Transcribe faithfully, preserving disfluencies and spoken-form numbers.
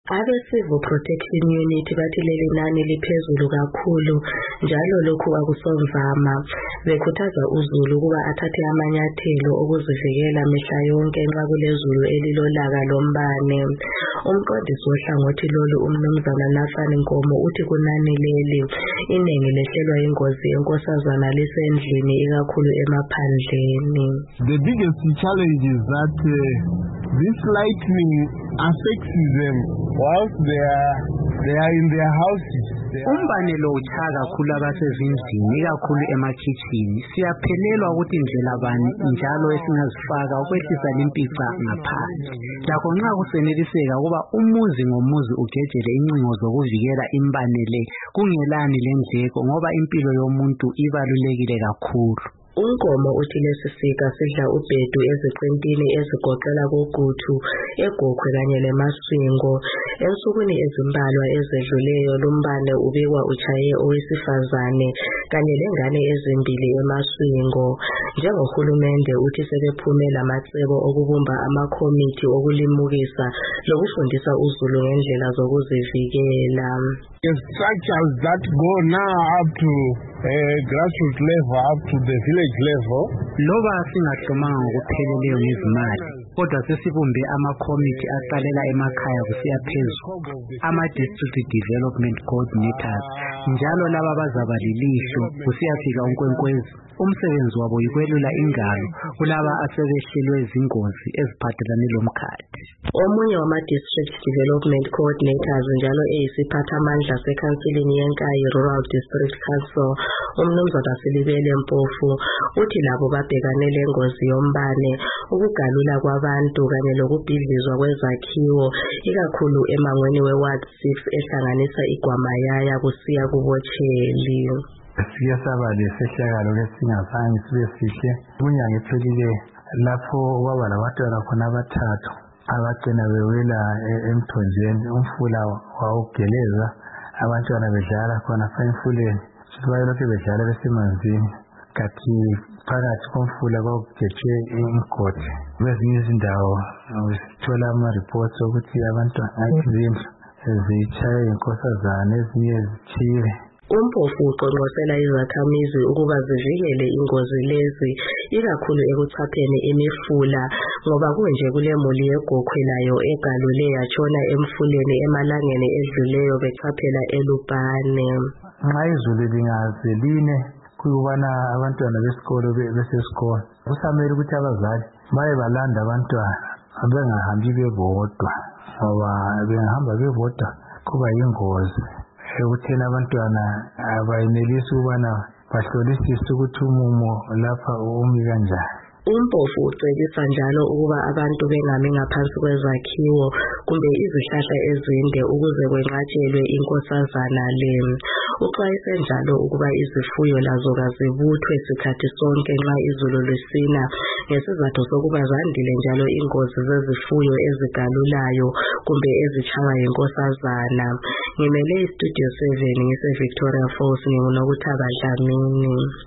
Abe-Civil Protection Unit bathi leli nani liphezulu kakhulu njalo lokhu akusomvama. Bekhuthaza uZulu ukuba athathe amanyathelo okuzivikela mihla yonke nxa kulezulu elilolaka lombane. Umqondisi wohlangothi lolu uMnumzana Nathan Nkomo uthi kunani leli iningi lehlelwa ingozi enkosazana lisendlini ikakhulu emaphandleni. The biggest challenge is that uh, this lightning affects them whilst they are they are in their houses. Umbane lo uthaka kakhulu abasezindlini ikakhulu emakhitshini. Siyaphelelwa ukuthi indlela bani njalo esingazifaka ukwehlisa limpica ngaphandle. Lakho nxa kuseneliseka kuba umuzi ngomuzi ugejele incingo zokuvikela imbane le kungelani lendleko ngoba impilo yomuntu ibalulekile kakhulu. Unkomo uthi lesi sika sidla ubhedu eziqintini ezigoqela koGuthu, eGokhwe kanye leMaswingo. Ensukwini ezimbalwa ezedluleyo lumbane ubikwa uchaye owesifazane kanye lengane ezimbili eMaswingo. Njengohulumende uthi sebephume lamacebo okubumba amakhomithi okulimukisa lokufundisa uZulu ngendlela zokuzivikela. Structures that go now up to uh, grassroots level, up to the village level. Loba singahlomanga ngokupheleleyo ngezimali, kodwa sesibumbe amakhomithi aqalela emakhaya kusiya phezulu, ama-district development coordinators, njalo laba bazaba lilihlo kusiyafika unkwenkwezi. Umsebenzi wabo yikwelula ingalo kulaba asebehlelwe izingozi eziphathelane lomkhathi. Omunye wama-district development coordinators njalo eyisiphathamandla sekhansilini yeNkayi Rural District Council, uMnumzana Silibele Mpofu, uthi labo babhekane lengozi yombane, ukugalula kwabantu kanye lokubhidlizwa kwezakhiwo ikakhulu emangweni we-Ward six ehlanganisa iGwamayaya kusiya kuBotsheli. Siyasaba lesehlakalo lesingazange sibe sihle kunyanga ephelile lapho kwaba labantwana khona abathathu abagcina bewela emthonjeni, umfula wawugeleza abantwana bedlala khona emfuleni. Bayelokhu bedlala besemanzini kanti phakathi komfula kwakugejwe imgodi. Kwezinye izindawo sithola ama-reports ukuthi abantwana izindlu zitshaye inkosazana ezinye zithiwe. Umpofu uqonqosela izakhamizi ukuba zivikele ingozi lezi ikakhulu ekuchapheni imifula ngoba kunje kule muli yeGokhwe layo egalule yatshona emfuleni emalangeni edluleyo bechaphela eLupane. Nxa izulu lingaze line kuyubana abantwana besikolo besesikolo kusamele ukuthi abazali baye balanda abantwana bengahambi bebodwa ngoba bengahamba bebodwa kuba yingozi ekutheni abantwana abayenelisi ukubana bahlolisise ukuthi umumo lapha umi kanjani. Umpofu ucebisa njalo ukuba abantu bengami ngaphansi kwezakhiwo kumbe izihlahla ezinde ukuze kwenqatshelwe inkosazana le. Uxwayise njalo ukuba izifuyo lazo kazibuthwe sikhathi sonke nxa izulu lisina ngesizathu sokuba zandile njalo ingozi zezifuyo ezigalulayo kumbe ezitshaywa yinkosazana. Ngimele iStudio seven ngise Victoria Falls, nginguNokuthaba Dlamini.